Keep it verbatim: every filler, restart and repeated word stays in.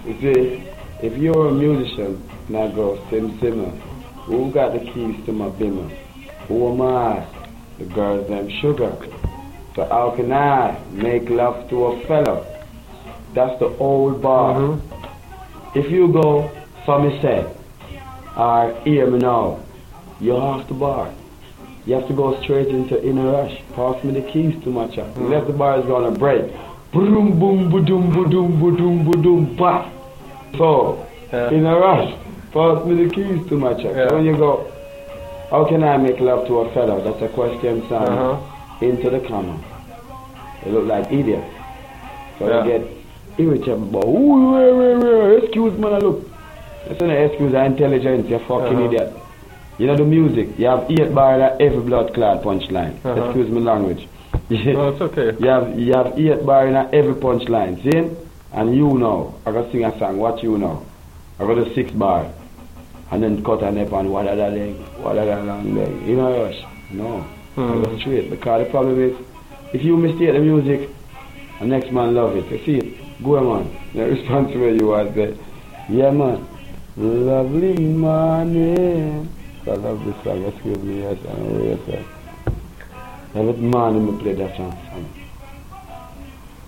You see, if you're a musician and I go, Sim Simmer, who got the keys to my bimmer? Who am I? The girls them sugar. So how can I make love to a fella? That's the old bar. Mm-hmm. If you go for me say, or hear me now, you're off the bar. You have to go straight into In a Rush. Pass me the keys to my chap. Mm-hmm. Left the bar is gonna break. Boom boom boom boom boom boom boom ba. So yeah. In a Rush, pass me the keys to my chap. Yeah. So when you go, how can I make love to a fella? That's a question, son. Uh-huh. Into the camera. They look like idiots. So yeah. they get irritable. But, ooh, wait, wait, wait. Excuse me, look. That's not an excuse of intelligence, you fucking uh-huh. idiot. You know the music, you have eight bar at every blood clot punchline. Uh-huh. Excuse me language. No, it's okay. You have you have eight bar in every punchline, see? And you know, I gotta sing a song, what you know? I got a six bar. And then cut a nip and what da leg, what da long leg. You know rush. No. Mm. I go straight. Because the problem is if you mistake the music, the next man love it. You see it? Go on, man. The responsible you are there. Yeah man. Lovely morning. I love this song, excuse me, yes, I know, yes, sir. Every morning I play that song.